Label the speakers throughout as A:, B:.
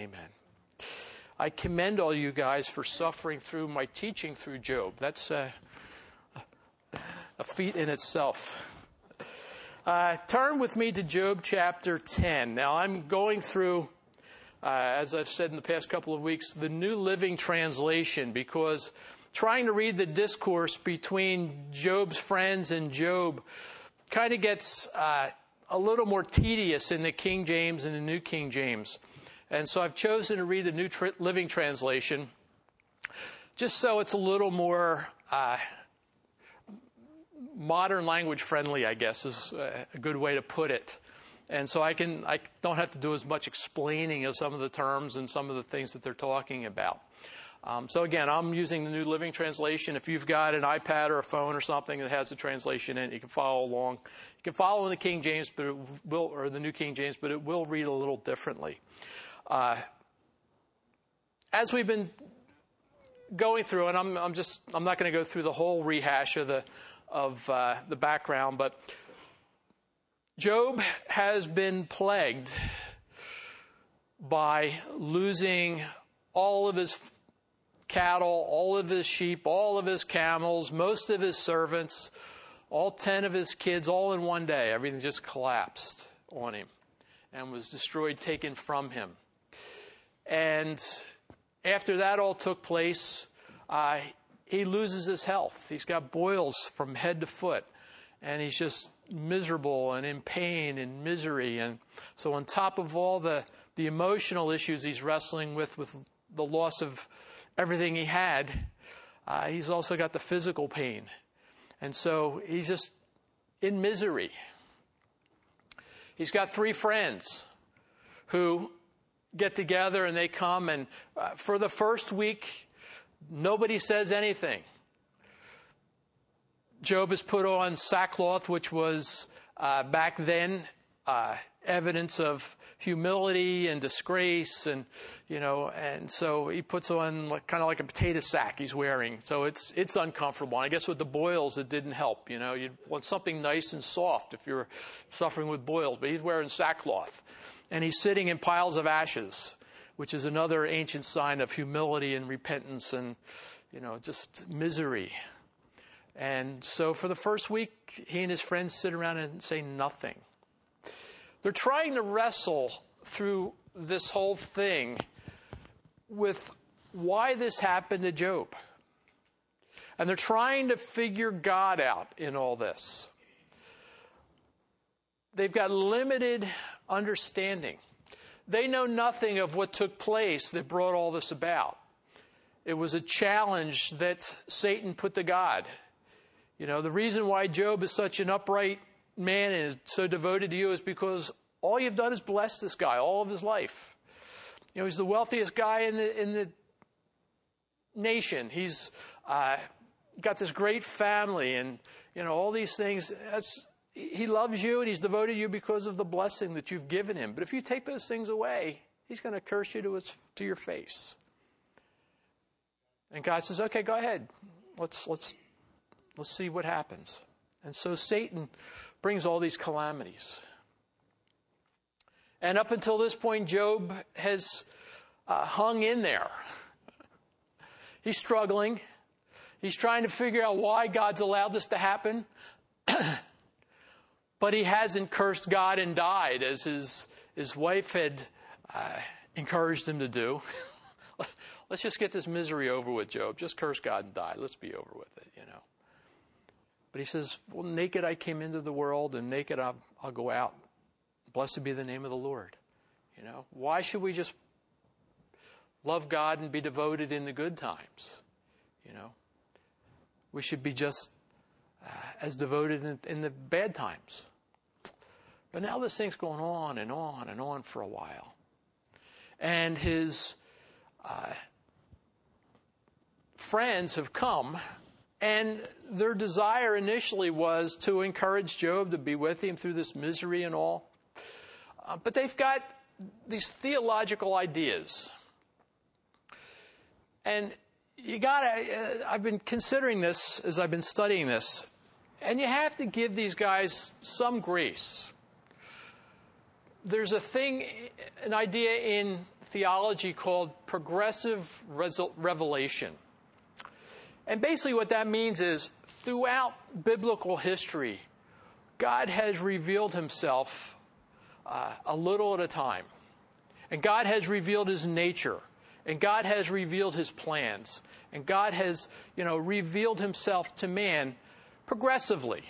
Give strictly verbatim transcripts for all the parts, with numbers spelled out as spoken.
A: amen. I commend all you guys for suffering through my teaching through Job. That's uh, a feat in itself. Uh, turn with me to Job chapter ten. Now, I'm going through, uh, as I've said in the past couple of weeks, the New Living Translation, because trying to read the discourse between Job's friends and Job kind of gets uh, a little more tedious in the King James and the New King James. And so I've chosen to read the New Tri- Living Translation just so it's a little more uh, modern language friendly, I guess, is a good way to put it. And so I can I don't have to do as much explaining of some of the terms and some of the things that they're talking about. Um, so again, I'm using the New Living Translation. If you've got an iPad or a phone or something that has the translation in it, you can follow along. You can follow in the King James, but it will, or the New King James, but it will read a little differently. Uh, as we've been going through, and I'm, I'm just I'm not going to go through the whole rehash of the of uh, the background, but Job has been plagued by losing all of his cattle, all of his sheep, all of his camels, most of his servants, all ten of his kids, all in one day. Everything just collapsed on him and was destroyed, taken from him. And after that all took place, uh, he loses his health. He's got boils from head to foot, and he's just miserable and in pain and misery. And so on top of all the, the emotional issues he's wrestling with, with the loss of everything he had, uh, he's also got the physical pain. And so he's just in misery. He's got three friends who get together and they come, and uh, for the first week, nobody says anything. Job has put on sackcloth, which was uh, back then uh, evidence of humility and disgrace, and you know, and so he puts on like, kind of like a potato sack he's wearing. So it's it's uncomfortable. And I guess with the boils, it didn't help. You know, you'd want something nice and soft if you're suffering with boils, but he's wearing sackcloth, and he's sitting in piles of ashes, which is another ancient sign of humility and repentance and, you know, just misery. And so for the first week, he and his friends sit around and say nothing. They're trying to wrestle through this whole thing with why this happened to Job. And they're trying to figure God out in all this. They've got limited understanding. They know nothing of what took place that brought all this about. It was a challenge that Satan put to God. You know, the reason why Job is such an upright man and is so devoted to you is because all you've done is bless this guy all of his life. You know, he's the wealthiest guy in the in the nation. He's uh, got this great family, and you know all these things. That's, he loves you and he's devoted to you because of the blessing that you've given him. But if you take those things away, he's going to curse you to his, to your face. And God says, "Okay, go ahead. Let's let's let's see what happens." And so Satan brings all these calamities. And up until this point, Job has uh, hung in there. He's struggling. He's trying to figure out why God's allowed this to happen. But he hasn't cursed God and died, as his, his wife had uh, encouraged him to do. Let's just get this misery over with, Job. Just curse God and die. Let's be over with it, you know. But he says, well, naked I came into the world, and naked I'll, I'll go out. Blessed be the name of the Lord. You know, why should we just love God and be devoted in the good times? You know, we should be just uh, as devoted in, in the bad times. But now this thing's going on and on and on for a while. And his uh, friends have come, and their desire initially was to encourage Job to be with him through this misery and all. Uh, but they've got these theological ideas. And you gotta, uh, I've been considering this as I've been studying this, and you have to give these guys some grace. There's a thing, an idea in theology called progressive revelation. And basically what that means is throughout biblical history, God has revealed himself uh, a little at a time. And God has revealed his nature. And God has revealed his plans. And God has, you know, revealed himself to man progressively.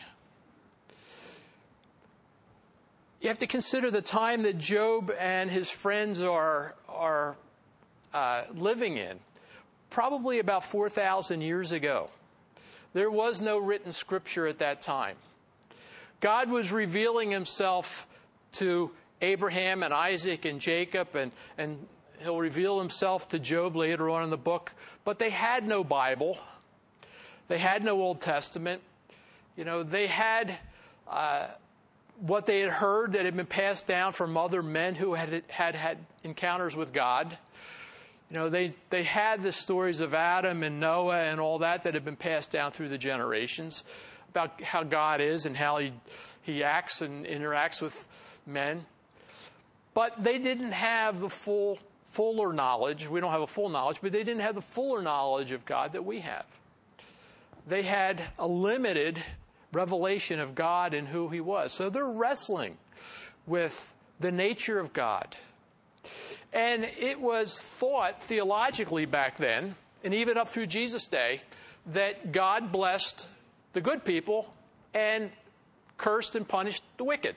A: You have to consider the time that Job and his friends are, are uh, living in. Probably about four thousand years ago. There was no written scripture at that time. God was revealing himself to Abraham and Isaac and Jacob, and, and he'll reveal himself to Job later on in the book. But they had no Bible. They had no Old Testament. You know, they had uh, what they had heard that had been passed down from other men who had had, had encounters with God. You know, they, they had the stories of Adam and Noah and all that that had been passed down through the generations about how God is and how he, he acts and interacts with men. But they didn't have the full, fuller knowledge. We don't have a full knowledge, but they didn't have the fuller knowledge of God that we have. They had a limited revelation of God and who he was. So they're wrestling with the nature of God. And it was thought theologically back then, and even up through Jesus' day, that God blessed the good people and cursed and punished the wicked.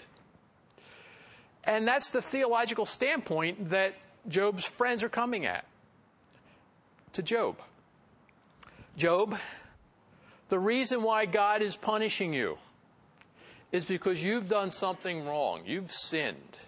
A: And that's the theological standpoint that Job's friends are coming at. To Job. Job, the reason why God is punishing you is because you've done something wrong. You've sinned.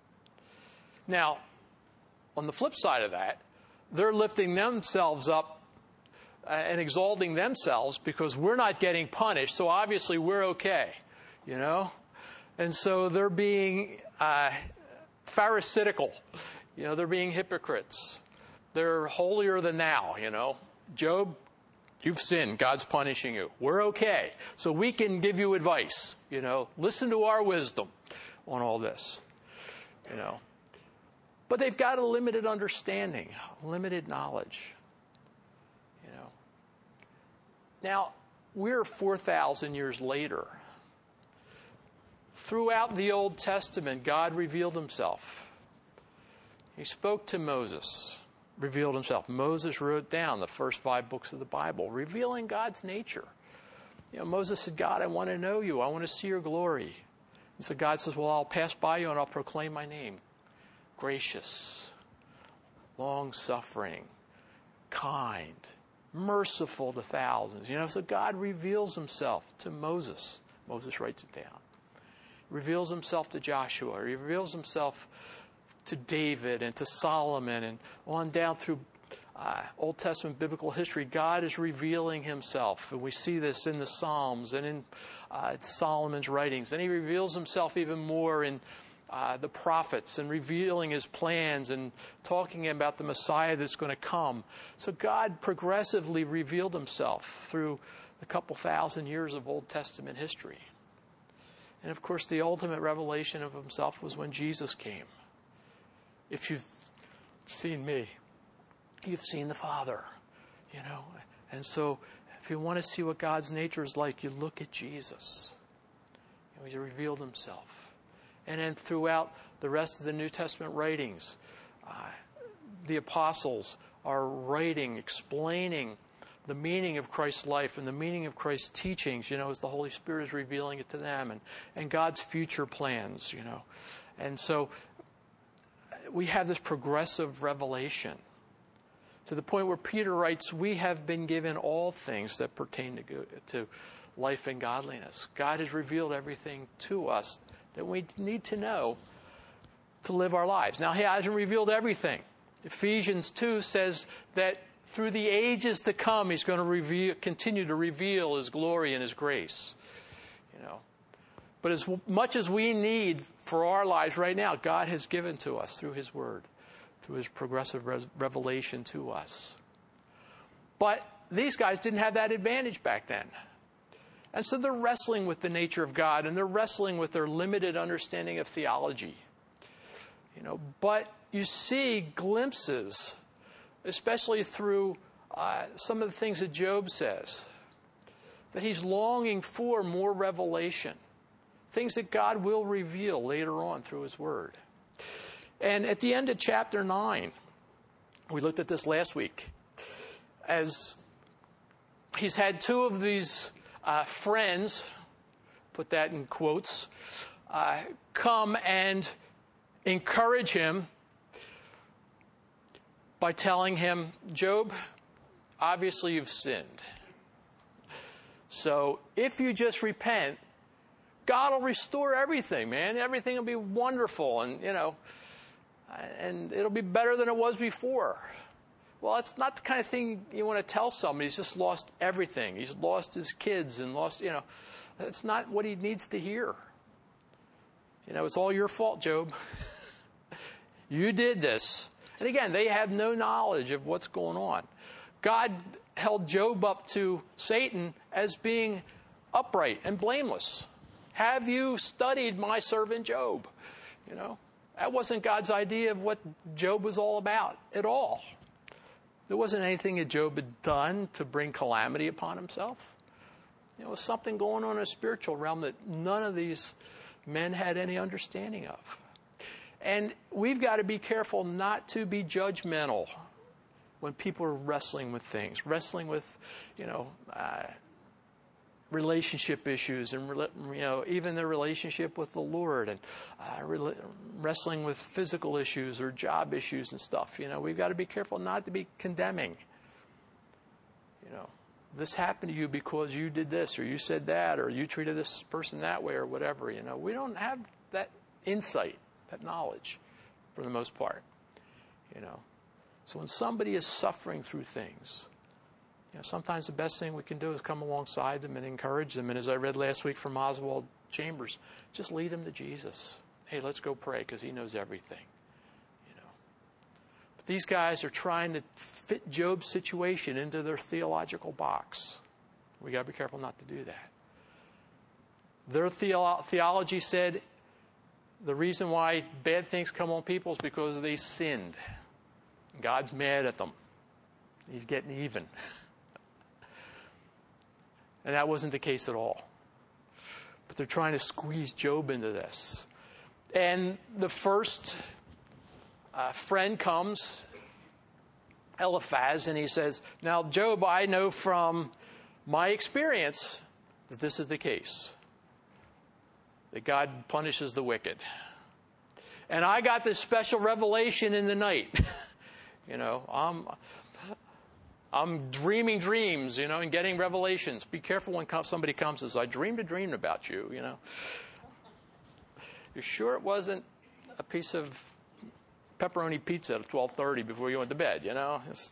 A: Now, on the flip side of that, they're lifting themselves up and exalting themselves because we're not getting punished, so obviously we're okay, you know? And so they're being uh, pharisaical. You know, they're being hypocrites. They're holier than thou, you know? Job, you've sinned. God's punishing you. We're okay. So we can give you advice, you know? Listen to our wisdom on all this, you know? But they've got a limited understanding, limited knowledge, you know. Now, we're four thousand years later. Throughout the Old Testament, God revealed himself. He spoke to Moses, revealed himself. Moses wrote down the first five books of the Bible, revealing God's nature. You know, Moses said, God, I want to know you. I want to see your glory. And so God says, well, I'll pass by you and I'll proclaim my name. Gracious, long-suffering, kind, merciful to thousands. You know, so God reveals himself to Moses. Moses writes it down. Reveals himself to Joshua. He reveals himself to David and to Solomon and on down through uh, Old Testament biblical history. God is revealing himself. And we see this in the Psalms and in uh, Solomon's writings. And he reveals himself even more in Uh, the prophets and revealing his plans and talking about the Messiah that's going to come. So God progressively revealed himself through a couple thousand years of Old Testament history. And of course, the ultimate revelation of himself was when Jesus came. If you've seen me, you've seen the Father, you know. And so if you want to see what God's nature is like, you look at Jesus. You know, he revealed himself. And then throughout the rest of the New Testament writings, uh, the apostles are writing, explaining the meaning of Christ's life and the meaning of Christ's teachings, you know, as the Holy Spirit is revealing it to them, and, and God's future plans, you know. And so we have this progressive revelation to the point where Peter writes, we have been given all things that pertain to, to life and godliness. God has revealed everything to us that we need to know to live our lives. Now, he hasn't revealed everything. Ephesians two says that through the ages to come, he's going to reveal, continue to reveal his glory and his grace. You know, but as much as we need for our lives right now, God has given to us through his word, through his progressive res- revelation to us. But these guys didn't have that advantage back then. And so they're wrestling with the nature of God, and they're wrestling with their limited understanding of theology. You know, but you see glimpses, especially through uh, some of the things that Job says, that he's longing for more revelation, things that God will reveal later on through his word. And at the end of chapter nine, we looked at this last week, as he's had two of these uh, friends, put that in quotes, uh, come and encourage him by telling him, Job, obviously you've sinned. So if you just repent, God will restore everything, man. Everything will be wonderful, and, you know, and it'll be better than it was before. Well, it's not the kind of thing you want to tell somebody. He's just lost everything. He's lost his kids and lost, you know. That's not what he needs to hear. You know, it's all your fault, Job. You did this. And again, they have no knowledge of what's going on. God held Job up to Satan as being upright and blameless. Have you studied my servant Job? You know, that wasn't God's idea of what Job was all about at all. There wasn't anything that Job had done to bring calamity upon himself. There was something going on in a spiritual realm that none of these men had any understanding of. And we've got to be careful not to be judgmental when people are wrestling with things, wrestling with, you know, uh, relationship issues, and, you know, even the relationship with the Lord, and uh, re- wrestling with physical issues or job issues and stuff. You know, we've got to be careful not to be condemning. You know, this happened to you because you did this, or you said that, or you treated this person that way, or whatever. You know, we don't have that insight, that knowledge, for the most part. You know, so when somebody is suffering through things, you know, sometimes the best thing we can do is come alongside them and encourage them. And as I read last week from Oswald Chambers, just lead them to Jesus. Hey, let's go pray because he knows everything. You know, but these guys are trying to fit Job's situation into their theological box. We got to be careful not to do that. Their theolo- theology said the reason why bad things come on people is because they sinned. God's mad at them. He's getting even. And that wasn't the case at all. But they're trying to squeeze Job into this. And the first uh, friend comes, Eliphaz, and he says, now, Job, I know from my experience that this is the case, that God punishes the wicked. And I got this special revelation in the night. you know, I'm... I'm dreaming dreams, you know, and getting revelations. Be careful when somebody comes and says, I dreamed a dream about you, you know. You're sure it wasn't a piece of pepperoni pizza at twelve thirty before you went to bed, you know? It's...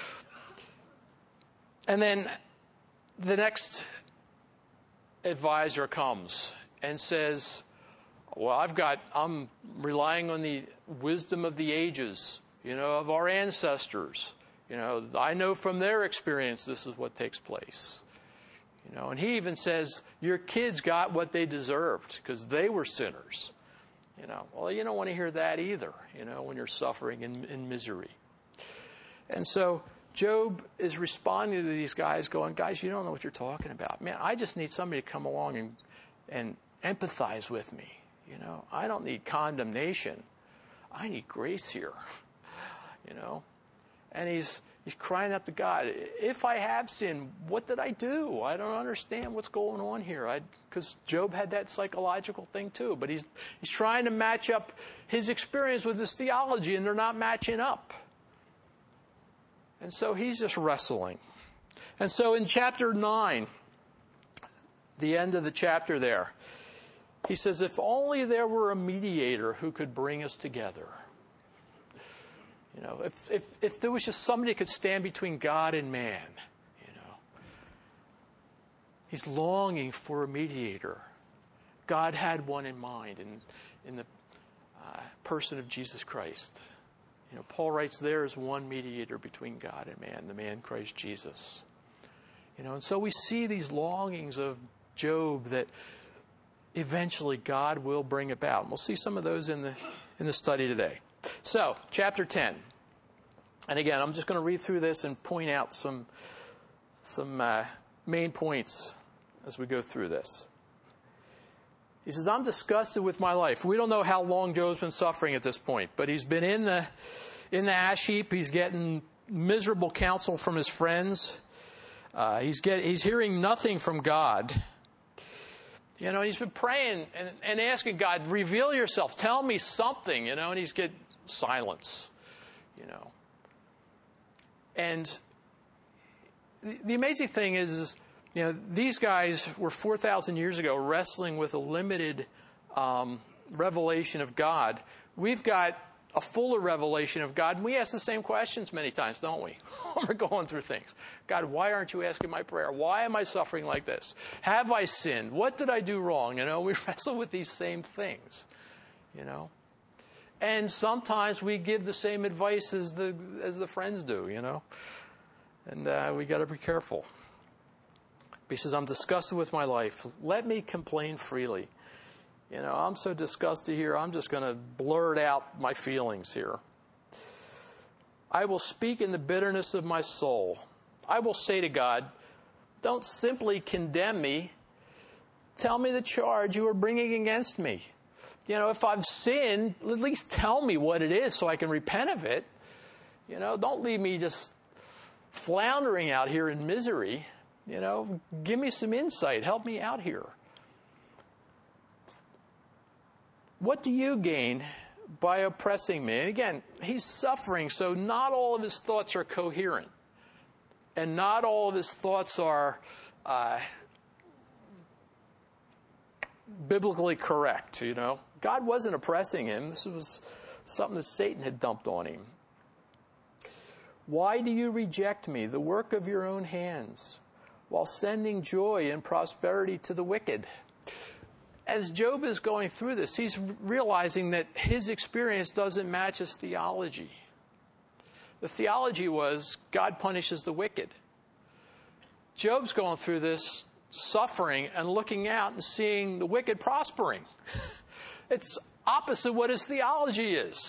A: And then the next advisor comes and says, well, I've got, I'm relying on the wisdom of the ages, you know, of our ancestors. You know, I know from their experience this is what takes place. You know, and he even says, your kids got what they deserved because they were sinners. You know, well, you don't want to hear that either, you know, when you're suffering in, in misery. And so Job is responding to these guys going, guys, you don't know what you're talking about. Man, I just need somebody to come along and, and empathize with me. You know, I don't need condemnation. I need grace here, you know. And he's he's crying out to God, if I have sinned, what did I do? I don't understand what's going on here. Because Job had that psychological thing too. But he's he's trying to match up his experience with his theology, and they're not matching up. And so he's just wrestling. And so in chapter nine, the end of the chapter there, he says, if only there were a mediator who could bring us together. You know, if, if if there was just somebody who could stand between God and man, you know. He's longing for a mediator. God had one in mind in, in the uh, person of Jesus Christ. You know, Paul writes, there is one mediator between God and man, the man Christ Jesus. You know, and so we see these longings of Job that eventually God will bring about. And we'll see some of those in the in the study today. So, chapter ten. And again, I'm just going to read through this and point out some, some uh, main points as we go through this. He says, I'm disgusted with my life. We don't know how long Job's been suffering at this point, but he's been in the, in the ash heap. He's getting miserable counsel from his friends. Uh, he's, get, he's hearing nothing from God. You know, he's been praying and, and asking God, reveal yourself, tell me something, you know, and he's get silence, you know. And the, the amazing thing is, is, you know, these guys were four thousand years ago wrestling with a limited um, revelation of God. We've got a fuller revelation of God, and we ask the same questions many times, don't we? When we're going through things. God, why aren't you asking my prayer? Why am I suffering like this? Have I sinned? What did I do wrong? You know, we wrestle with these same things, you know. And sometimes we give the same advice as the as the friends do, you know. And uh, we got to be careful. He says, I'm disgusted with my life. Let me complain freely. You know, I'm so disgusted here, I'm just going to blurt out my feelings here. I will speak in the bitterness of my soul. I will say to God, don't simply condemn me. Tell me the charge you are bringing against me. You know, if I've sinned, at least tell me what it is so I can repent of it. You know, don't leave me just floundering out here in misery. You know, give me some insight. Help me out here. What do you gain by oppressing me? And again, he's suffering, so not all of his thoughts are coherent. And not all of his thoughts are uh, biblically correct, you know. God wasn't oppressing him. This was something that Satan had dumped on him. Why do you reject me, the work of your own hands, while sending joy and prosperity to the wicked? As Job is going through this, he's realizing that his experience doesn't match his theology. The theology was God punishes the wicked. Job's going through this suffering and looking out and seeing the wicked prospering. It's opposite what his theology is.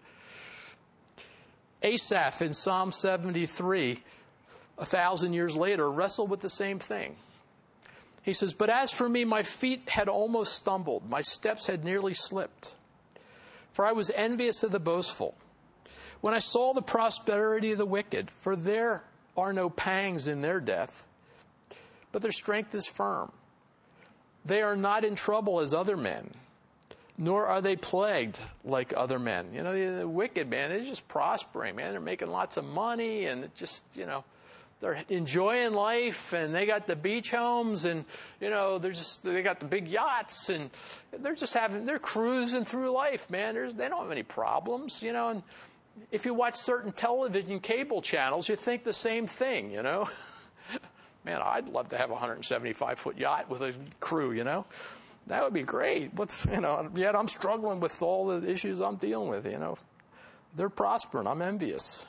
A: Asaph in Psalm seventy-three, a thousand years later, wrestled with the same thing. He says, but as for me, my feet had almost stumbled. My steps had nearly slipped. For I was envious of the boastful, when I saw the prosperity of the wicked, for there are no pangs in their death, but their strength is firm. They are not in trouble as other men, nor are they plagued like other men. You know, the, the wicked, man, they're just prospering, man. They're making lots of money, and it just, you know, they're enjoying life, and they got the beach homes, and, you know, they're just, they got the big yachts, and they're just having, they're cruising through life, man. There's, they don't have any problems, you know, and if you watch certain television cable channels, you think the same thing, you know. Man, I'd love to have a one hundred seventy-five foot yacht with a crew, you know. That would be great. What's, you know, yet I'm struggling with all the issues I'm dealing with, you know. They're prospering. I'm envious.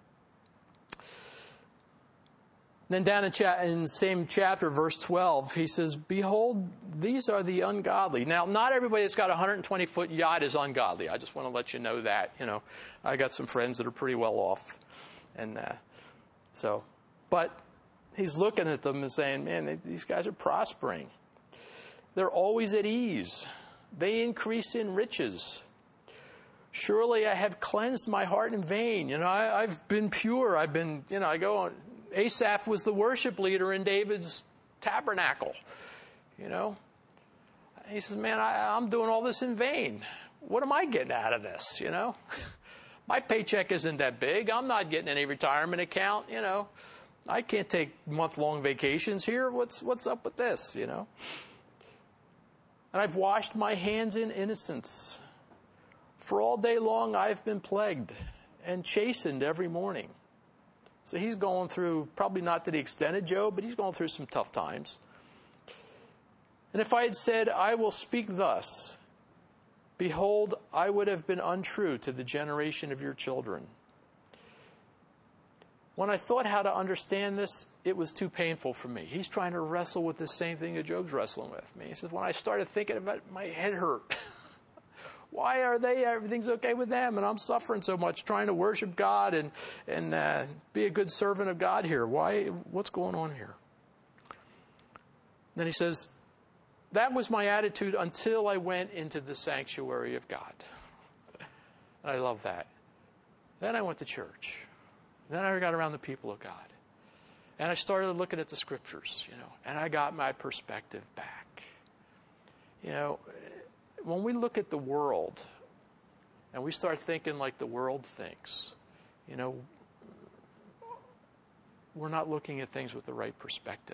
A: Then down in, cha- in the same chapter, verse twelve, he says, behold, these are the ungodly. Now, not everybody that's got a one hundred twenty foot yacht is ungodly. I just want to let you know that. You know, I got some friends that are pretty well off. And uh, so, but he's looking at them and saying, man, they, these guys are prospering. They're always at ease. They increase in riches. Surely I have cleansed my heart in vain. You know, I, I've been pure. I've been, you know, I go on. Asaph was the worship leader in David's tabernacle. You know, he says, man, I, I'm doing all this in vain. What am I getting out of this? You know, my paycheck isn't that big. I'm not getting any retirement account. You know, I can't take month-long vacations here. What's, what's up with this? You know, and I've washed my hands in innocence. For all day long I've been plagued and chastened every morning. So he's going through, probably not to the extent of Job, but he's going through some tough times. And if I had said, I will speak thus, behold, I would have been untrue to the generation of your children. When I thought how to understand this, it was too painful for me. He's trying to wrestle with the same thing that Job's wrestling with me. He says, when I started thinking about it, my head hurt. Why are they, everything's okay with them, and I'm suffering so much trying to worship God and, and uh, be a good servant of God here? Why? What's going on here? Then he says, that was my attitude until I went into the sanctuary of God. I love that. Then I went to church. Then I got around the people of God. And I started looking at the scriptures, you know, and I got my perspective back. You know, when we look at the world and we start thinking like the world thinks, you know, we're not looking at things with the right perspective.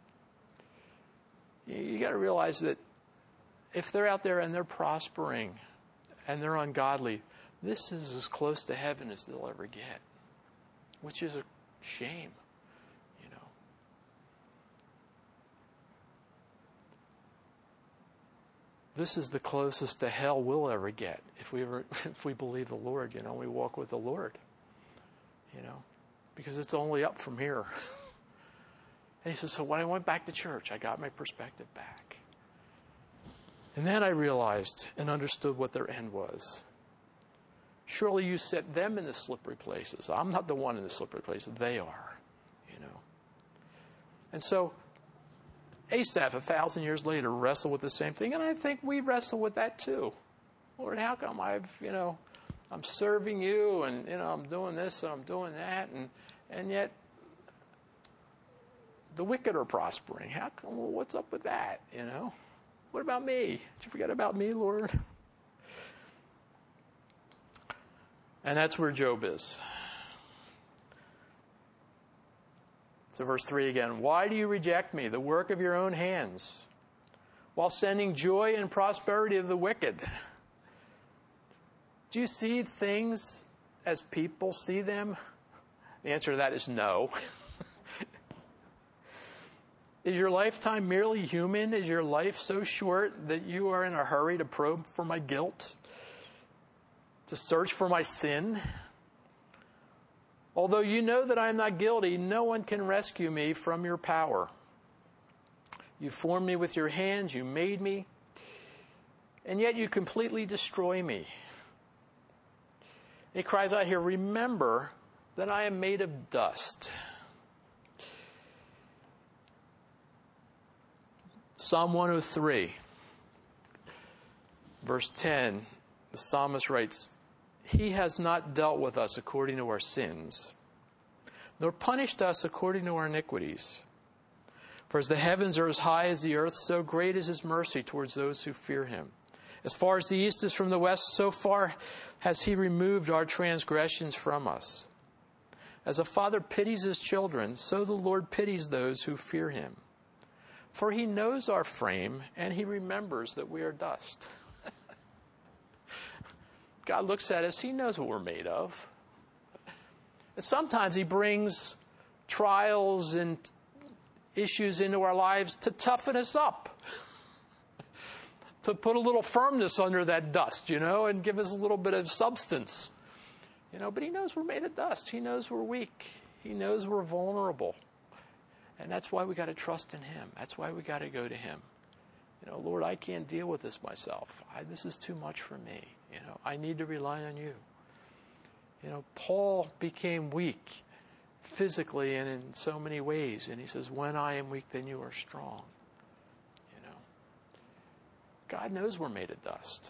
A: You, you got to realize that if they're out there and they're prospering and they're ungodly, this is as close to heaven as they'll ever get, which is a shame, you know. This is the closest to hell we'll ever get if we ever, if we believe the Lord, you know, we walk with the Lord, you know, because it's only up from here. And he says, so when I went back to church, I got my perspective back. And then I realized and understood what their end was. Surely you set them in the slippery places. I'm not the one in the slippery places. They are, you know. And so Asaph, a thousand years later, wrestled with the same thing. And I think we wrestle with that too. Lord, how come I've, you know, I'm serving you and, you know, I'm doing this and I'm doing that. And, and yet the wicked are prospering. How come, well, what's up with that, you know? What about me? Did you forget about me, Lord? And that's where Job is. So verse three again. Why do you reject me, the work of your own hands, while sending joy and prosperity to the wicked? Do you see things as people see them? The answer to that is no. Is your lifetime merely human? Is your life so short that you are in a hurry to probe for my guilt? To search for my sin? Although you know that I am not guilty, no one can rescue me from your power. You formed me with your hands, you made me, and yet you completely destroy me. He cries out here, remember that I am made of dust. Psalm one oh three, verse ten, the psalmist writes, He has not dealt with us according to our sins, nor punished us according to our iniquities. For as the heavens are as high as the earth, so great is his mercy towards those who fear him. As far as the east is from the west, so far has he removed our transgressions from us. As a father pities his children, so the Lord pities those who fear him. For he knows our frame, and he remembers that we are dust. God looks at us, he knows what we're made of. And sometimes he brings trials and issues into our lives to toughen us up. To put a little firmness under that dust, you know, and give us a little bit of substance. You know, but he knows we're made of dust. He knows we're weak. He knows we're vulnerable. And that's why we got to trust in him. That's why we got to go to him. You know, Lord, I can't deal with this myself. I, this is too much for me. You know, I need to rely on you. You know, Paul became weak physically and in so many ways. And he says, when I am weak, then you are strong. You know, God knows we're made of dust.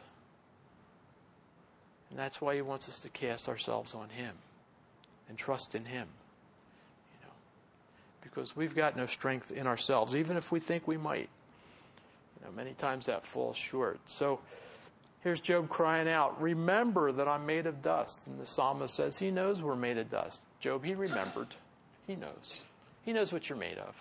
A: And that's why he wants us to cast ourselves on him and trust in him. You know, because we've got no strength in ourselves, even if we think we might. You know, many times that falls short. So here's Job crying out, remember that I'm made of dust. And the psalmist says he knows we're made of dust. Job, he remembered. He knows. He knows what you're made of.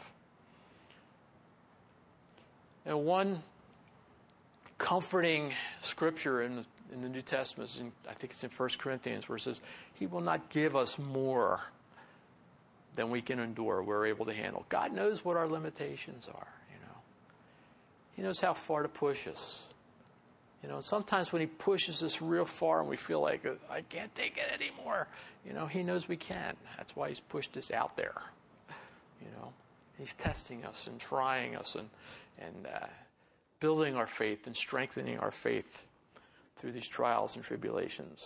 A: And one comforting scripture in the, in the New Testament, in, I think it's in First Corinthians, where it says, he will not give us more than we can endure, we're able to handle. God knows what our limitations are, you know. He knows how far to push us. You know, sometimes when he pushes us real far and we feel like, I can't take it anymore, you know, he knows we can. That's why he's pushed us out there. You know, he's testing us and trying us and, and uh, building our faith and strengthening our faith. through these trials and tribulations.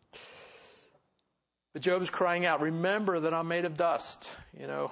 A: But Job's crying out, remember that I'm made of dust, you know.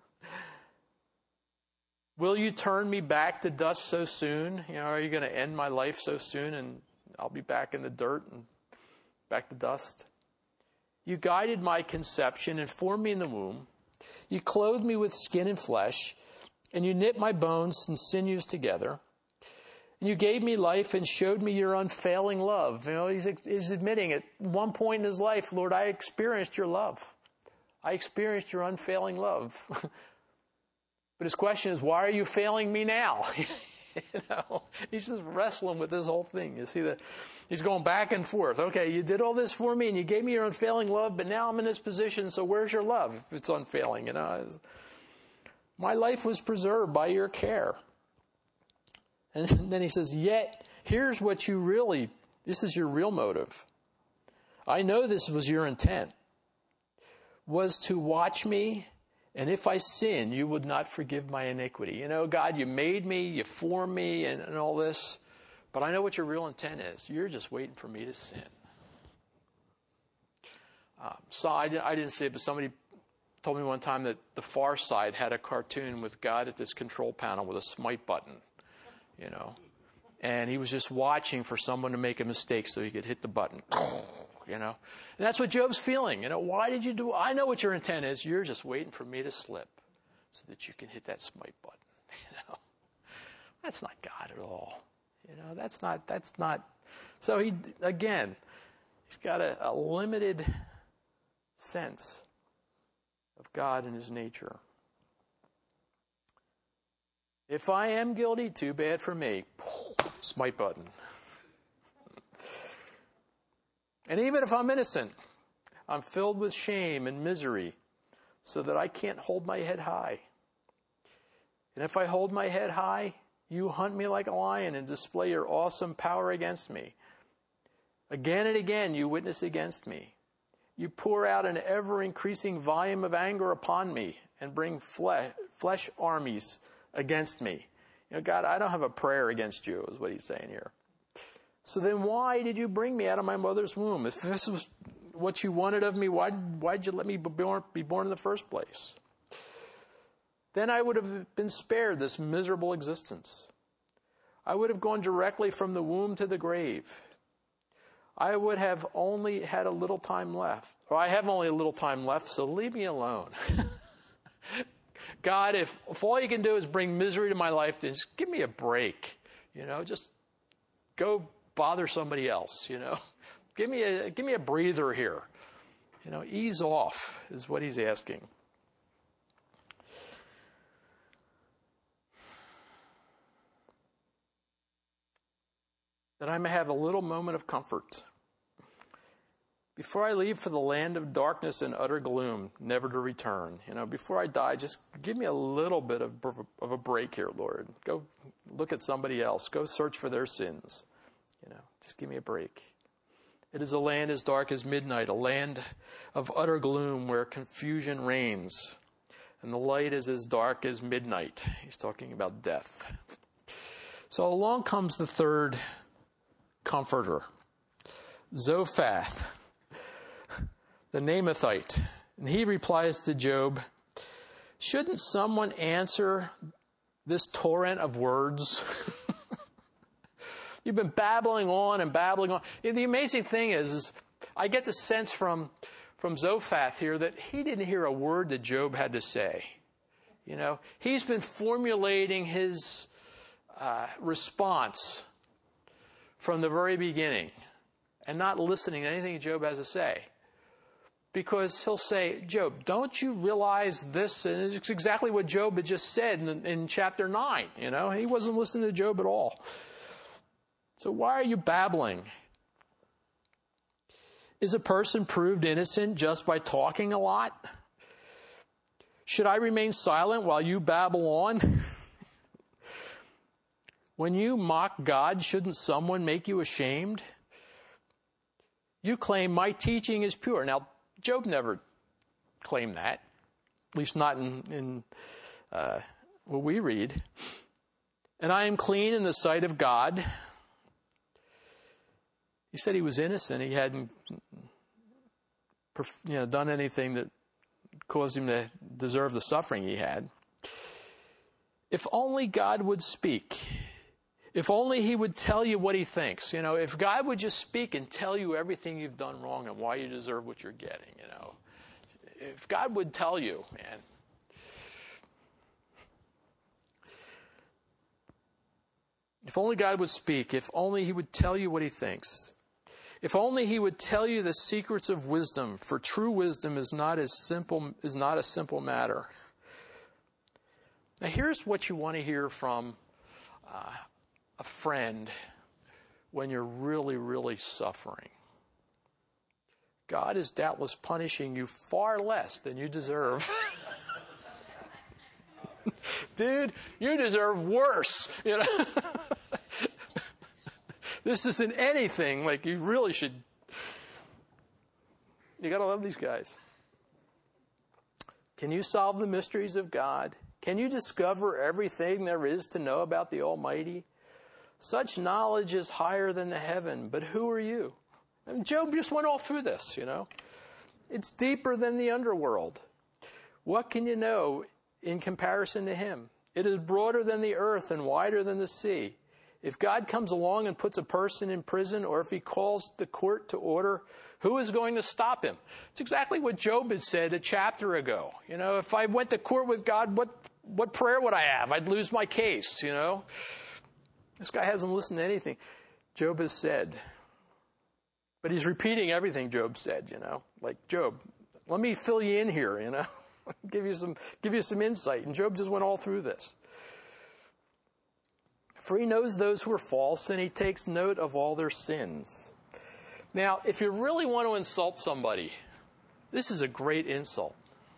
A: Will you turn me back to dust so soon? You know, are you going to end my life so soon and I'll be back in the dirt and back to dust? You guided my conception and formed me in the womb. You clothed me with skin and flesh, and you knit my bones and sinews together. And you gave me life and showed me your unfailing love. You know, he's, he's admitting at one point in his life, Lord, I experienced your love. I experienced your unfailing love. But his question is, why are you failing me now? You know, he's just wrestling with this whole thing. You see that he's going back and forth. Okay, you did all this for me and you gave me your unfailing love, but now I'm in this position, so where's your love if it's unfailing? You know, my life was preserved by your care. And then he says, yet, here's what you really, this is your real motive. I know this was your intent, was to watch me, and if I sin, you would not forgive my iniquity. You know, God, you made me, you formed me, and, and all this, but I know what your real intent is. You're just waiting for me to sin. Um, so I, I didn't see it, but somebody told me one time that the Far Side had a cartoon with God at this control panel with a smite button. You know, and he was just watching for someone to make a mistake so he could hit the button, you know, and that's what Job's feeling. You know, why did you do, I know what your intent is. You're just waiting for me to slip so that you can hit that smite button. You know, that's not God at all. You know, that's not, that's not, so he, again, he's got a, a limited sense of God and his nature. If I am guilty, too bad for me. Smite button. And even if I'm innocent, I'm filled with shame and misery so that I can't hold my head high. And if I hold my head high, you hunt me like a lion and display your awesome power against me. Again and again, you witness against me. You pour out an ever-increasing volume of anger upon me and bring flesh, flesh armies against me. You know, God, I don't have a prayer against you, is what he's saying here. So then why did you bring me out of my mother's womb? If this was what you wanted of me, why why'd you let me be born, be born in the first place? Then I would have been spared this miserable existence. I would have gone directly from the womb to the grave. I would have only had a little time left. Or I have only a little time left, so leave me alone. God, if, if all you can do is bring misery to my life, just give me a break. You know, just go bother somebody else, you know. Give me a give me a breather here. You know, ease off is what he's asking. That I may have a little moment of comfort. Before I leave for the land of darkness and utter gloom, never to return. You know, before I die, just give me a little bit of, of a break here, Lord. Go look at somebody else. Go search for their sins. You know, just give me a break. It is a land as dark as midnight, a land of utter gloom where confusion reigns. And the light is as dark as midnight. He's talking about death. So along comes the third comforter, Zophath, the Naamathite. And he replies to Job, shouldn't someone answer this torrent of words? You've been babbling on and babbling on. And the amazing thing is, is I get the sense from, from Zophath here that he didn't hear a word that Job had to say. You know, he's been formulating his uh, response from the very beginning and not listening to anything Job has to say. Because he'll say, Job, don't you realize this? And it's exactly what Job had just said in, in chapter nine. You know, he wasn't listening to Job at all. So why are you babbling? Is a person proved innocent just by talking a lot? Should I remain silent while you babble on? When you mock God, shouldn't someone make you ashamed? You claim my teaching is pure. Now, Job never claimed that, at least not in, in uh, what we read. And I am clean in the sight of God. He said he was innocent. He hadn't, you know, done anything that caused him to deserve the suffering he had. If only God would speak. If only he would tell you what he thinks. You know, if God would just speak and tell you everything you've done wrong and why you deserve what you're getting, you know. If God would tell you, man. If only God would speak. If only he would tell you what he thinks. If only he would tell you the secrets of wisdom, for true wisdom is not as simple is not a simple matter. Now here's what you want to hear from uh, a friend when you're really, really suffering. God is doubtless punishing you far less than you deserve. Dude, you deserve worse, you know. This isn't anything like you really should. You got to love these guys. Can you solve the mysteries of God? Can you discover everything there is to know about the Almighty? Such knowledge is higher than the heaven, but who are you? I mean, Job just went all through this, you know. It's deeper than the underworld. What can you know in comparison to him? It is broader than the earth and wider than the sea. If God comes along and puts a person in prison, or if he calls the court to order, who is going to stop him? It's exactly what Job had said a chapter ago. You know, if I went to court with God, what what prayer would I have? I'd lose my case, you know. This guy hasn't listened to anything Job has said. But he's repeating everything Job said, you know. Like, Job, let me fill you in here, you know. give you some give you some insight. And Job just went all through this. For he knows those who are false, and he takes note of all their sins. Now, if you really want to insult somebody, this is a great insult.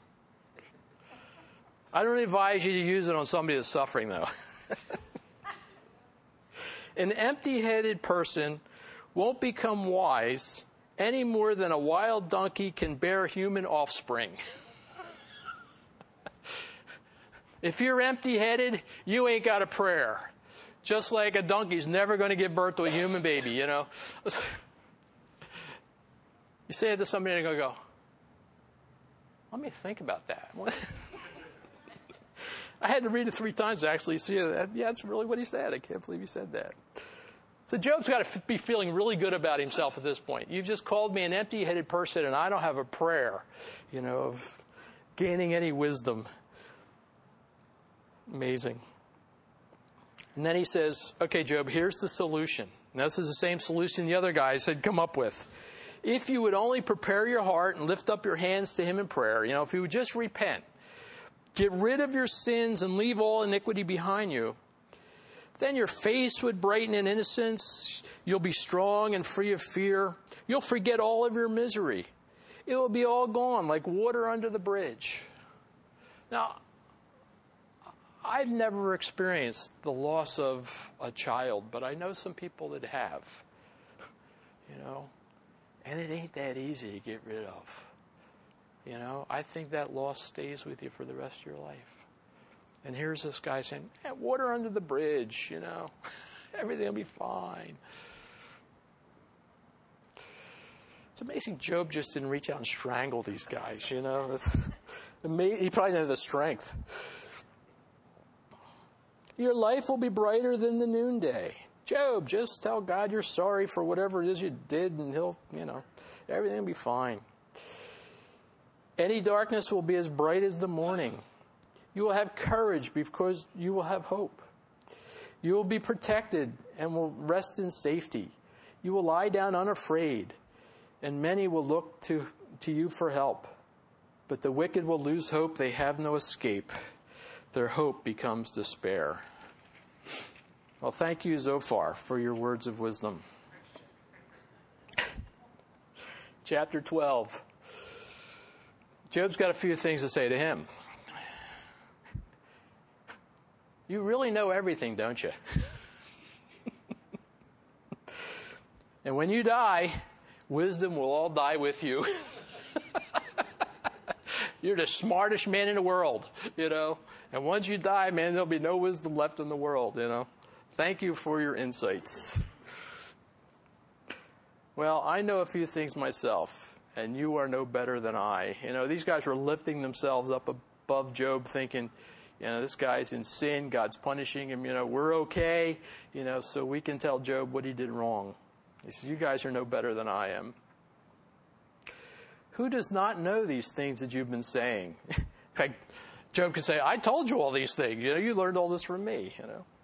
A: I don't advise you to use it on somebody that's suffering, though. An empty-headed person won't become wise any more than a wild donkey can bear human offspring. If you're empty-headed, you ain't got a prayer. Just like a donkey's never going to give birth to a human baby, you know. You say it to somebody and they go, let me think about that. I had to read it three times to actually see that. Yeah, that's really what he said. I can't believe he said that. So Job's got to be feeling really good about himself at this point. You've just called me an empty-headed person, and I don't have a prayer, you know, of gaining any wisdom. Amazing. And then he says, okay, Job, here's the solution. Now, this is the same solution the other guys had come up with. If you would only prepare your heart and lift up your hands to him in prayer, you know, if you would just repent, get rid of your sins and leave all iniquity behind you, then your face would brighten in innocence. You'll be strong and free of fear. You'll forget all of your misery. It will be all gone like water under the bridge. Now, I've never experienced the loss of a child, but I know some people that have, you know, and it ain't that easy to get rid of. You know, I think that loss stays with you for the rest of your life. And here's this guy saying, eh, water under the bridge, you know, everything will be fine. It's amazing Job just didn't reach out and strangle these guys, you know. That's amazing. He probably didn't have the strength. Your life will be brighter than the noonday. Job, just tell God you're sorry for whatever it is you did, and he'll, you know, everything will be fine. Any darkness will be as bright as the morning. You will have courage because you will have hope. You will be protected and will rest in safety. You will lie down unafraid, and many will look to, to you for help. But the wicked will lose hope. They have no escape. Their hope becomes despair. Well, thank you, Zophar, for your words of wisdom. Chapter twelve. Job's got a few things to say to him. You really know everything, don't you? And when you die, wisdom will all die with you. You're the smartest man in the world, you know. And once you die, man, there'll be no wisdom left in the world, you know. Thank you for your insights. Well, I know a few things myself, and you are no better than I. You know, these guys were lifting themselves up above Job, thinking, you know, this guy's in sin, God's punishing him, you know, we're okay, you know, so we can tell Job what he did wrong. He says, you guys are no better than I am. Who does not know these things that you've been saying? In fact, Job could say, I told you all these things. You know, you learned all this from me, you know.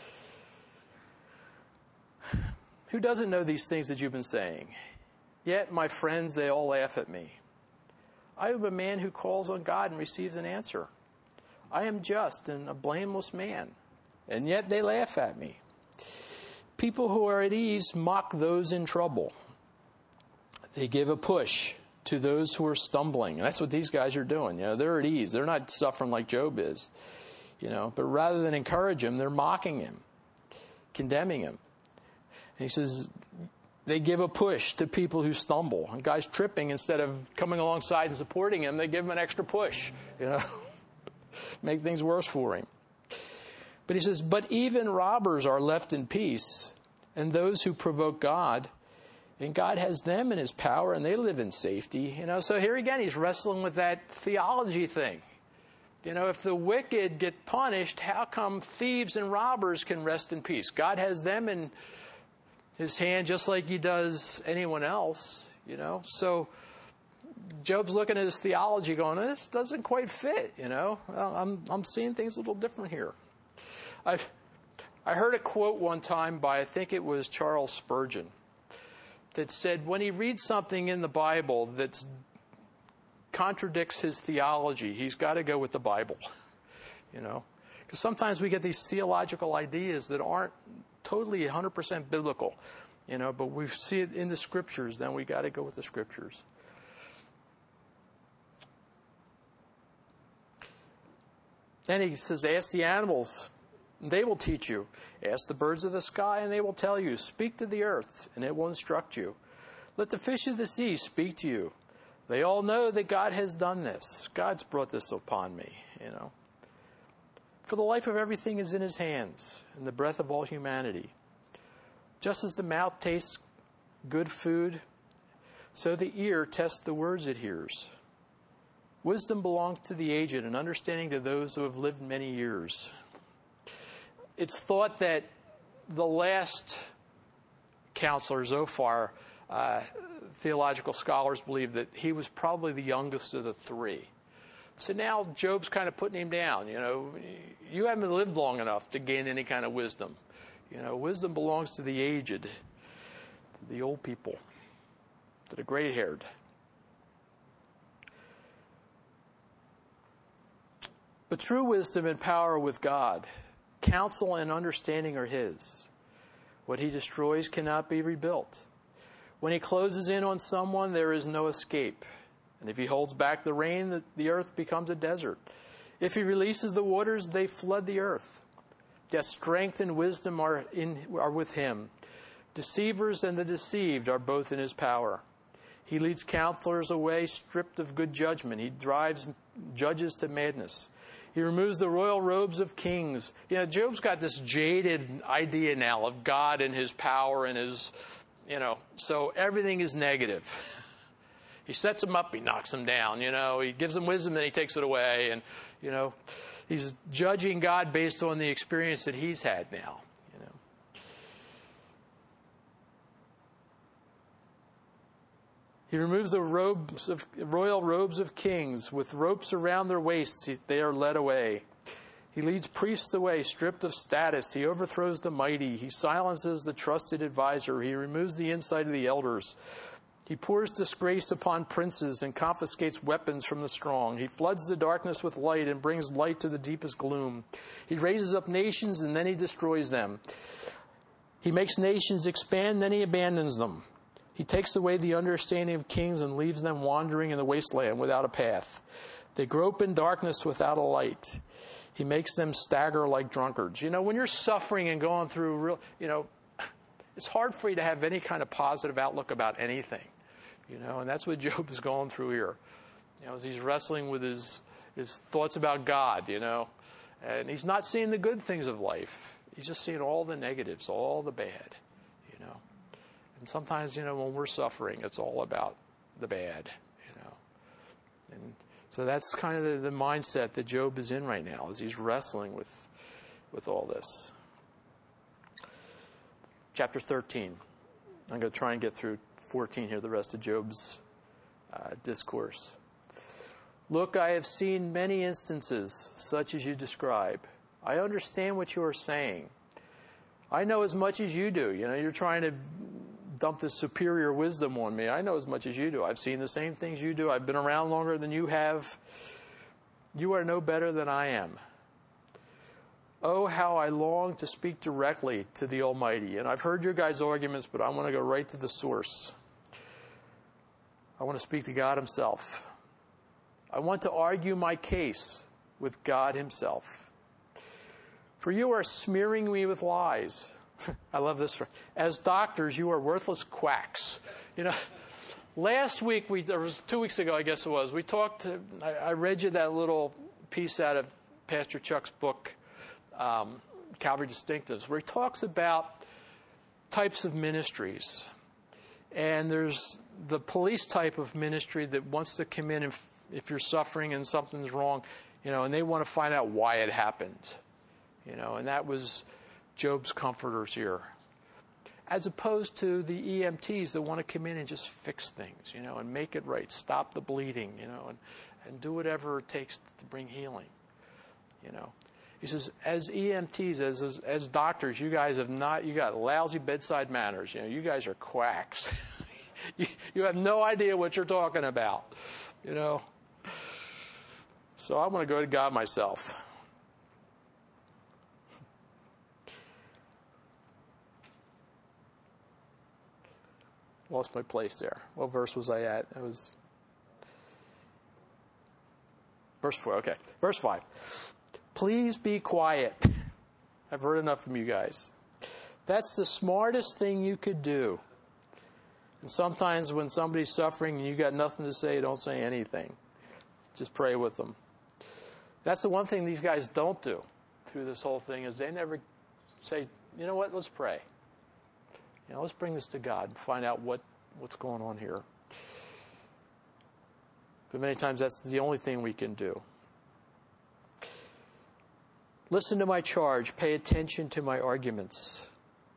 A: Who doesn't know these things that you've been saying? Yet, my friends, they all laugh at me. I am a man who calls on God and receives an answer. I am just and a blameless man, and yet they laugh at me. People who are at ease mock those in trouble. They give a push to those who are stumbling. And that's what these guys are doing. You know, they're at ease. They're not suffering like Job is. You know, but rather than encourage him, they're mocking him, condemning him. And he says, they give a push to people who stumble. And guys tripping, instead of coming alongside and supporting him, they give him an extra push, you know, make things worse for him. But he says, but even robbers are left in peace, and those who provoke God, and God has them in his power, and they live in safety. You know, so here again, he's wrestling with that theology thing. You know, if the wicked get punished, how come thieves and robbers can rest in peace? God has them in his hand just like he does anyone else, you know. So Job's looking at his theology going, this doesn't quite fit, you know. Well, I'm I'm seeing things a little different here. I've I heard a quote one time by, I think it was Charles Spurgeon, that said when he reads something in the Bible that contradicts his theology, he's got to go with the Bible, you know. Because sometimes we get these theological ideas that aren't totally one hundred percent biblical, you know, but we see it in the Scriptures, then we got to go with the Scriptures. Then he says, ask the animals, and they will teach you. Ask the birds of the sky, and they will tell you. Speak to the earth, and it will instruct you. Let the fish of the sea speak to you. They all know that God has done this. God's brought this upon me, you know. For the life of everything is in his hands, and the breath of all humanity. Just as the mouth tastes good food, so the ear tests the words it hears. Wisdom belongs to the aged, and understanding to those who have lived many years. It's thought that the last counselor, Zophar, uh, theological scholars believe that he was probably the youngest of the three. So now Job's kind of putting him down. You know, you haven't lived long enough to gain any kind of wisdom. You know, wisdom belongs to the aged, to the old people, to the gray-haired. But true wisdom and power with God, counsel and understanding are his. What he destroys cannot be rebuilt. When he closes in on someone, there is no escape. And if he holds back the rain, the, the earth becomes a desert. If he releases the waters, they flood the earth. Yes, strength and wisdom are in are with him. Deceivers and the deceived are both in his power. He leads counselors away stripped of good judgment. He drives judges to madness. He removes the royal robes of kings. You know, Job's got this jaded idea now of God and his power and his, you know, so everything is negative. He sets them up, he knocks them down, you know. He gives them wisdom, then he takes it away. And, you know, he's judging God based on the experience that he's had now, you know. He removes the robes of royal robes of kings. With ropes around their waists, they are led away. He leads priests away, stripped of status. He overthrows the mighty. He silences the trusted advisor. He removes the insight of the elders. He pours disgrace upon princes and confiscates weapons from the strong. He floods the darkness with light and brings light to the deepest gloom. He raises up nations and then he destroys them. He makes nations expand, then he abandons them. He takes away the understanding of kings and leaves them wandering in the wasteland without a path. They grope in darkness without a light. He makes them stagger like drunkards. You know, when you're suffering and going through real, you know, it's hard for you to have any kind of positive outlook about anything. You know, and that's what Job is going through here. You know, as he's wrestling with his his thoughts about God, you know. And he's not seeing the good things of life. He's just seeing all the negatives, all the bad, you know. And sometimes, you know, when we're suffering, it's all about the bad, you know. And so that's kind of the, the mindset that Job is in right now, as he's wrestling with, with all this. Chapter thirteen. I'm going to try and get through fourteen here, the rest of Job's uh, discourse. Look, I have seen many instances such as you describe. I understand what you are saying. I know as much as you do. You know, you're trying to dump this superior wisdom on me. I know as much as you do. I've seen the same things you do. I've been around longer than you have. You are no better than I am. Oh, how I long to speak directly to the Almighty. And I've heard your guys' arguments, but I want to go right to the source. I want to speak to God himself. I want to argue my case with God himself. For you are smearing me with lies. I love this. As doctors, you are worthless quacks. You know, last week, we, there was two weeks ago, I guess it was, we talked, to, I, I read you that little piece out of Pastor Chuck's book, um, Calvary Distinctives, where he talks about types of ministries. And there's the police type of ministry that wants to come in and f- if you're suffering and something's wrong, you know, and they want to find out why it happened. You know, and that was Job's comforters here. As opposed to the E M Ts that want to come in and just fix things, you know, and make it right, stop the bleeding, you know, and, and do whatever it takes to bring healing, you know. He says, as E M Ts, as, as as doctors, you guys have not, you got lousy bedside manners. You know, you guys are quacks. you, you have no idea what you're talking about, you know. So I want to go to God myself. Lost my place there. What verse was I at? It was verse four. Okay. Verse five. Please be quiet. I've heard enough from you guys. That's the smartest thing you could do. And sometimes when somebody's suffering and you got nothing to say, don't say anything. Just pray with them. That's the one thing these guys don't do through this whole thing is they never say, you know what, let's pray. You know, let's bring this to God and find out what, what's going on here. But many times that's the only thing we can do. Listen to my charge. Pay attention to my arguments.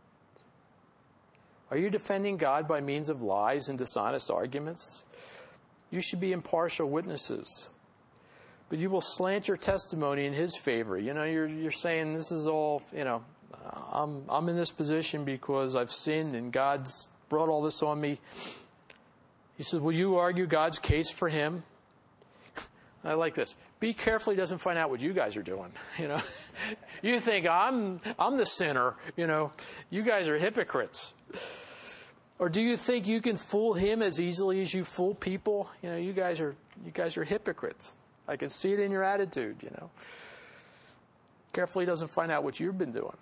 A: Are you defending God by means of lies and dishonest arguments? You should be impartial witnesses. But you will slant your testimony in his favor. You know, you're you're saying this is all, you know, I'm I'm in this position because I've sinned and God's brought all this on me. He says, will you argue God's case for him? I like this. Be careful he doesn't find out what you guys are doing. You know, you think I'm I'm the sinner. You know, you guys are hypocrites. Or do you think you can fool him as easily as you fool people? You know, you guys are you guys are hypocrites. I can see it in your attitude. You know, careful he doesn't find out what you've been doing.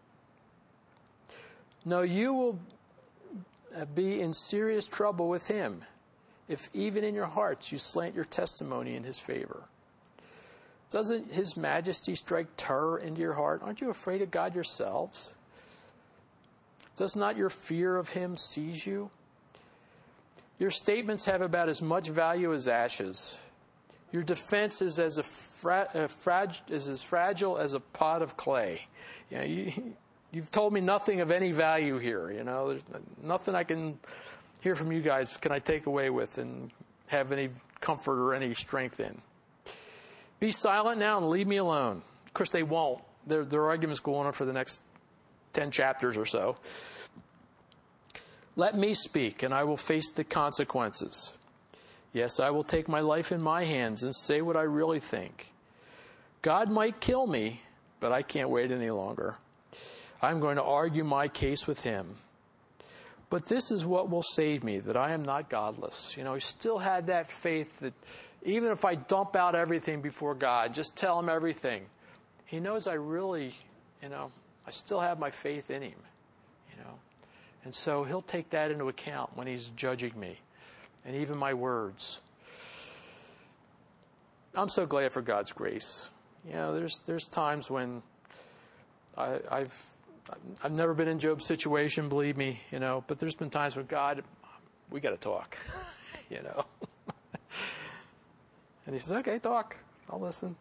A: No, you will be in serious trouble with him if even in your hearts you slant your testimony in his favor. Doesn't his majesty strike terror into your heart? Aren't you afraid of God yourselves? Does not your fear of him seize you? Your statements have about as much value as ashes. Your defense is as a fra- a frag- is as fragile as a pot of clay. You know, you, you've told me nothing of any value here. You know, there's nothing I can hear from you guys can I take away with and have any comfort or any strength in. Be silent now and leave me alone. Of course, they won't. Their, their arguments go on for the next ten chapters or so. Let me speak, and I will face the consequences. Yes, I will take my life in my hands and say what I really think. God might kill me, but I can't wait any longer. I'm going to argue my case with him. But this is what will save me, that I am not godless. You know, he still had that faith that even if I dump out everything before God, just tell him everything, he knows I really, you know, I still have my faith in him, you know. And so he'll take that into account when he's judging me and even my words. I'm so glad for God's grace. You know, there's there's times when I, I've I've never been in Job's situation, believe me, you know, but there's been times where, God, we got to talk, you know. And he says, okay, talk. I'll listen.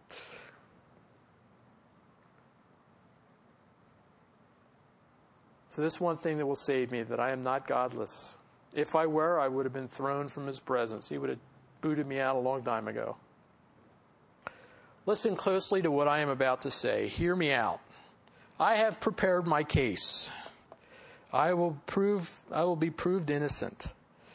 A: So this one thing that will save me, that I am not godless. If I were, I would have been thrown from his presence. He would have booted me out a long time ago. Listen closely to what I am about to say. Hear me out. I have prepared my case. I will prove, I will be proved innocent.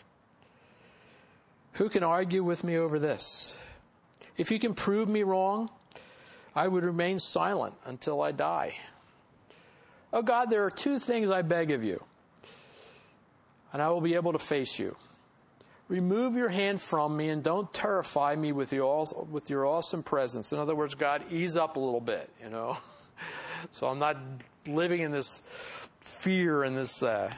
A: Who can argue with me over this? If you can prove me wrong, I would remain silent until I die. Oh God, there are two things I beg of you, and I will be able to face you. Remove your hand from me and don't terrify me with your, with your awesome presence. In other words, God, ease up a little bit, you know. So I'm not living in this fear and this uh,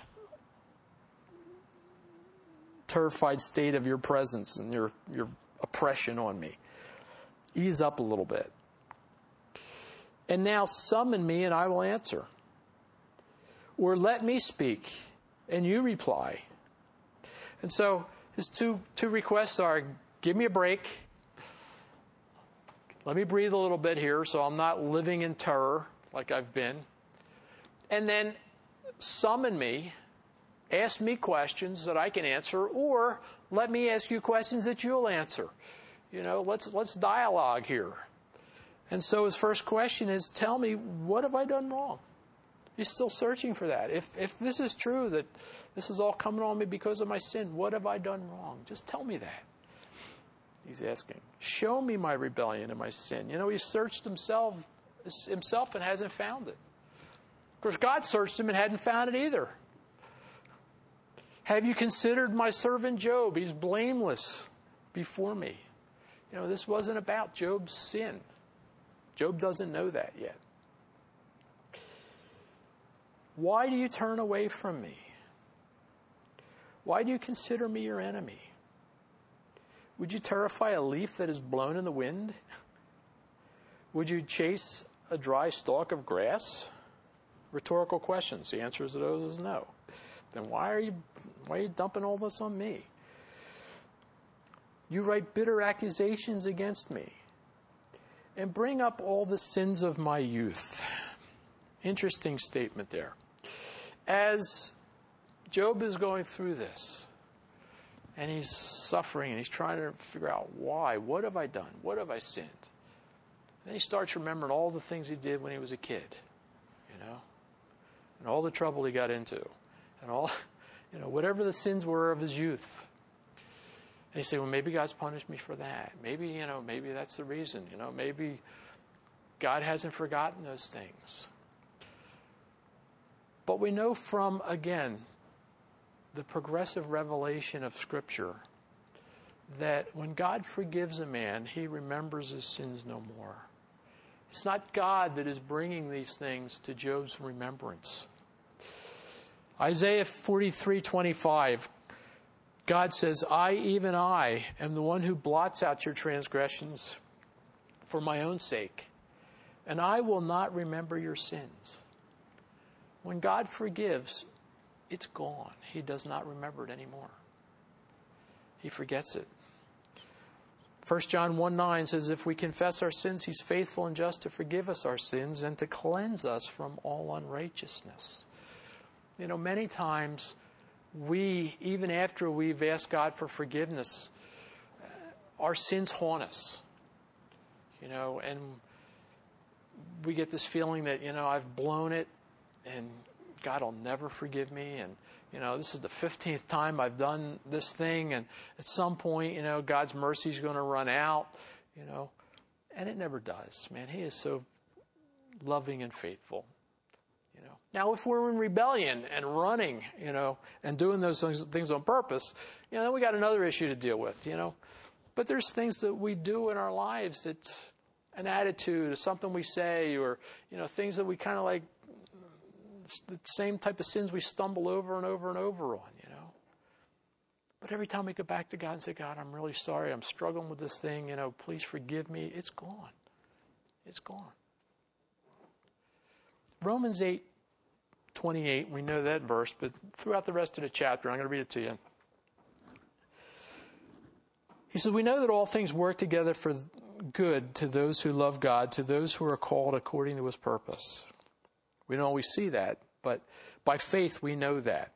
A: terrified state of your presence and your, your oppression on me. Ease up a little bit. And now summon me and I will answer. Or let me speak and you reply. And so his two, two requests are, give me a break. Let me breathe a little bit here so I'm not living in terror like I've been. And then summon me, ask me questions that I can answer, or let me ask you questions that you'll answer. You know, let's let's dialogue here. And so his first question is, tell me, what have I done wrong? He's still searching for that. If if this is true, that this is all coming on me because of my sin, what have I done wrong? Just tell me that. He's asking. Show me my rebellion and my sin. You know, he searched himself himself and hasn't found it. Of course, God searched him and hadn't found it either. Have you considered my servant Job? He's blameless before me. You know, this wasn't about Job's sin. Job doesn't know that yet. Why do you turn away from me? Why do you consider me your enemy? Would you terrify a leaf that is blown in the wind? Would you chase a dry stalk of grass? Rhetorical questions. The answer to those is no. Then why are you why are you dumping all this on me? You write bitter accusations against me and bring up all the sins of my youth. Interesting statement there. As Job is going through this, and he's suffering, and he's trying to figure out why. What have I done? What have I sinned? Then he starts remembering all the things he did when he was a kid, you know, and all the trouble he got into, and all, you know, whatever the sins were of his youth. And he said, well, maybe God's punished me for that. Maybe, you know, maybe that's the reason. You know, maybe God hasn't forgotten those things. But we know from, again, the progressive revelation of Scripture that when God forgives a man, he remembers his sins no more. It's not God that is bringing these things to Job's remembrance. Isaiah forty-three twenty-five, God says, I, even I, am the one who blots out your transgressions for my own sake, and I will not remember your sins. When God forgives, it's gone. He does not remember it anymore. He forgets it. First John one nine says, if we confess our sins, he's faithful and just to forgive us our sins and to cleanse us from all unrighteousness. You know, many times we, even after we've asked God for forgiveness, our sins haunt us. You know, and we get this feeling that, you know, I've blown it and God will never forgive me, and you know, this is the fifteenth time I've done this thing, and at some point, you know, God's mercy is going to run out, you know, and it never does. Man, he is so loving and faithful, you know. Now, if we're in rebellion and running, you know, and doing those things, things on purpose, you know, then we got another issue to deal with, you know. But there's things that we do in our lives that's an attitude, or something we say, or, you know, things that we kind of like, it's the same type of sins we stumble over and over and over on, you know. But every time we go back to God and say, God, I'm really sorry. I'm struggling with this thing. You know, please forgive me. It's gone. It's gone. Romans eight twenty-eight, we know that verse, but throughout the rest of the chapter, I'm going to read it to you. He says, we know that all things work together for good to those who love God, to those who are called according to his purpose. We don't always see that, but by faith we know that.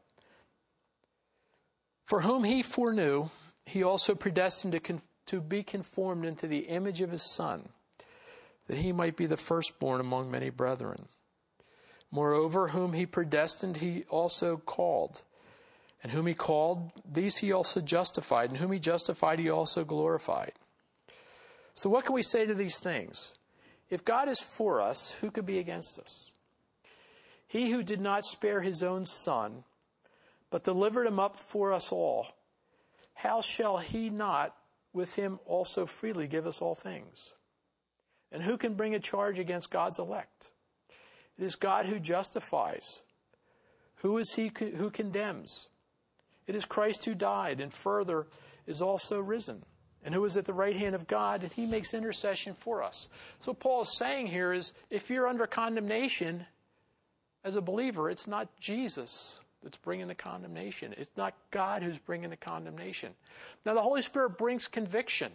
A: For whom he foreknew, he also predestined to, con- to be conformed into the image of his Son, that he might be the firstborn among many brethren. Moreover, whom he predestined, he also called. And whom he called, these he also justified. And whom he justified, he also glorified. So what can we say to these things? If God is for us, who could be against us? He who did not spare his own Son, but delivered him up for us all, how shall he not with him also freely give us all things? And who can bring a charge against God's elect? It is God who justifies. Who is he who condemns? It is Christ who died, and further is also risen, and who is at the right hand of God, and he makes intercession for us. So what Paul is saying here is, if you're under condemnation as a believer, it's not Jesus that's bringing the condemnation. It's not God who's bringing the condemnation. Now, the Holy Spirit brings conviction,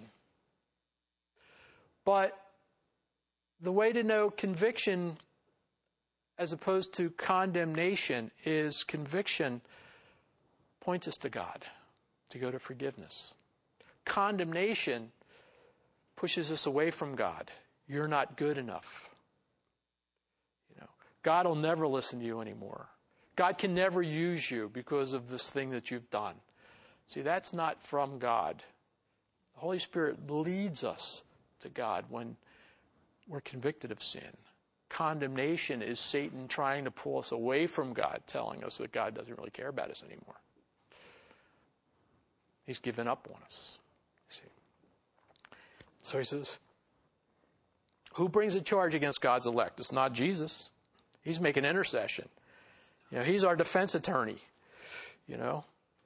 A: but the way to know conviction as opposed to condemnation is conviction points us to God, to go to forgiveness. Condemnation pushes us away from God. You're not good enough. You know, God will never listen to you anymore. God can never use you because of this thing that you've done. See, that's not from God. The Holy Spirit leads us to God when we're convicted of sin. Condemnation is Satan trying to pull us away from God, telling us that God doesn't really care about us anymore. He's given up on us. See? So he says, who brings a charge against God's elect? It's not Jesus. He's making intercession. You know, he's our defense attorney. You know.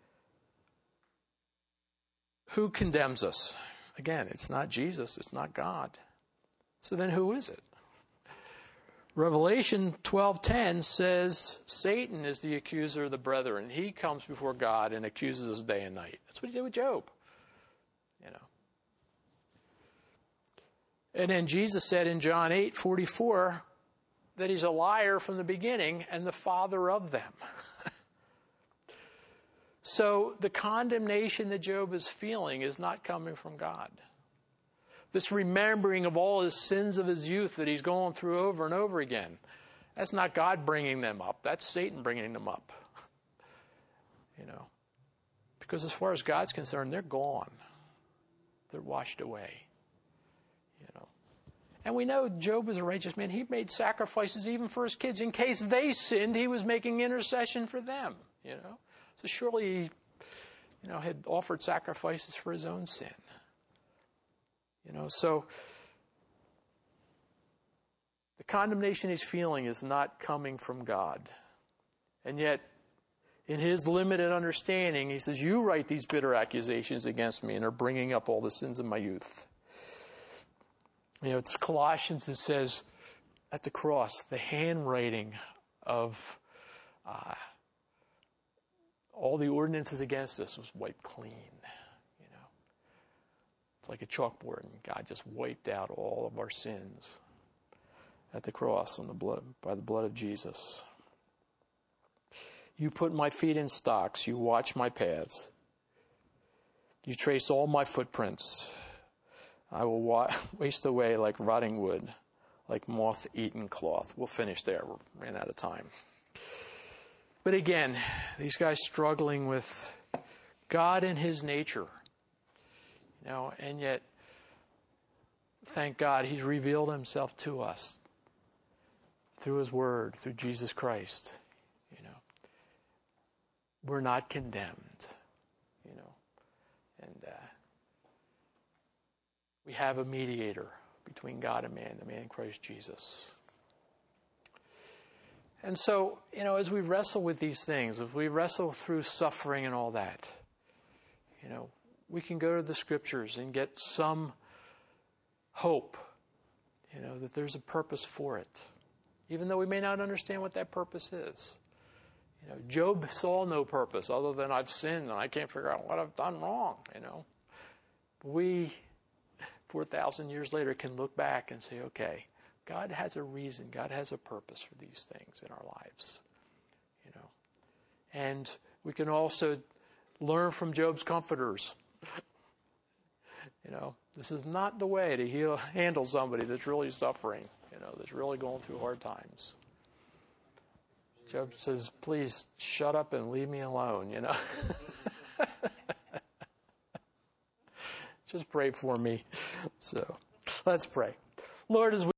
A: Who condemns us? Again, it's not Jesus. It's not God. So then who is it? Revelation twelve ten says Satan is the accuser of the brethren. He comes before God and accuses us day and night. That's what he did with Job. You know. And then Jesus said in John eight forty-four that he's a liar from the beginning and the father of them. So the condemnation that Job is feeling is not coming from God. This remembering of all his sins of his youth that he's going through over and over again. That's not God bringing them up. That's Satan bringing them up. You know. Because as far as God's concerned, they're gone. They're washed away. You know. And we know Job was a righteous man. He made sacrifices even for his kids. In case they sinned, he was making intercession for them. You know. So surely he, you know, had offered sacrifices for his own sin. You know, so the condemnation he's feeling is not coming from God. And yet, in his limited understanding, he says, you write these bitter accusations against me and are bringing up all the sins of my youth. You know, it's Colossians that says, at the cross, the handwriting of uh, all the ordinances against us was wiped clean. It's like a chalkboard, and God just wiped out all of our sins at the cross on the blood, by the blood of Jesus. You put my feet in stocks. You watch my paths. You trace all my footprints. I will wa- waste away like rotting wood, like moth-eaten cloth. We'll finish there. We ran out of time. But again, these guys struggling with God and his nature. You know, and yet, thank God, he's revealed himself to us through his word, through Jesus Christ. You know, we're not condemned. You know, and uh, we have a mediator between God and man, the man Christ Jesus. And so, you know, as we wrestle with these things, as we wrestle through suffering and all that, you know, we can go to the scriptures and get some hope, you know, that there's a purpose for it, even though we may not understand what that purpose is. You know, Job saw no purpose other than I've sinned and I can't figure out what I've done wrong, you know. We, four thousand years later, can look back and say, okay, God has a reason, God has a purpose for these things in our lives, you know. And we can also learn from Job's comforters. You know, this is not the way to heal, handle somebody that's really suffering, you know, that's really going through hard times. Job says, please shut up and leave me alone, you know. Just pray for me. So let's pray. Lord, as we